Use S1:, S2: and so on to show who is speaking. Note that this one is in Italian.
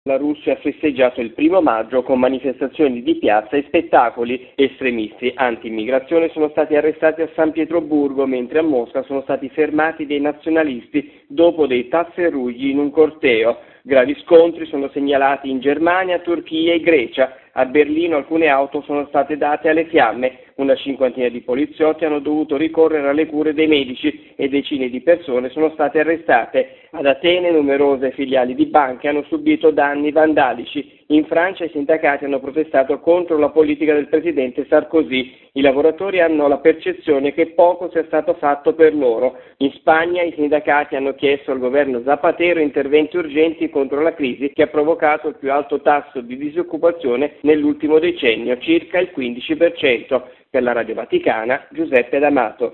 S1: La Russia ha festeggiato il 1° maggio con manifestazioni di piazza e spettacoli. Estremisti anti-immigrazione sono stati arrestati a San Pietroburgo, mentre a Mosca sono stati fermati dei nazionalisti dopo dei tafferugli in un corteo. Gravi scontri sono segnalati in Germania, Turchia e Grecia. A Berlino alcune auto sono state date alle fiamme. Una cinquantina di poliziotti hanno dovuto ricorrere alle cure dei medici e decine di persone sono state arrestate. Ad Atene numerose filiali di banche hanno subito danni vandalici. In Francia i sindacati hanno protestato contro la politica del presidente Sarkozy. I lavoratori hanno la percezione che poco sia stato fatto per loro. In Spagna i sindacati hanno chiesto al governo Zapatero interventi urgenti contro la crisi che ha provocato il più alto tasso di disoccupazione nell'ultimo decennio, circa il 15%. Per la Radio Vaticana, Giuseppe D'Amato.